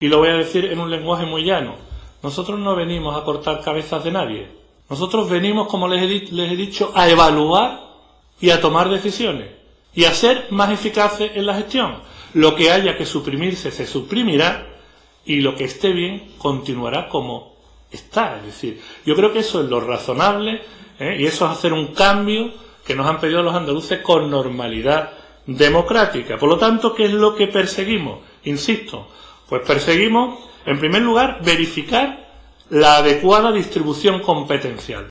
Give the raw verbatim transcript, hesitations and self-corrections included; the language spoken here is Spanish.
Y lo voy a decir en un lenguaje muy llano. Nosotros no venimos a cortar cabezas de nadie. Nosotros venimos, como les he, les he dicho, a evaluar y a tomar decisiones. Y a ser más eficaces en la gestión. Lo que haya que suprimirse, se suprimirá. Y lo que esté bien, continuará como está. Es decir, yo creo que eso es lo razonable, ¿eh? Y eso es hacer un cambio que nos han pedido los andaluces con normalidad democrática. Por lo tanto, ¿qué es lo que perseguimos? Insisto, pues perseguimos, en primer lugar, verificar la adecuada distribución competencial.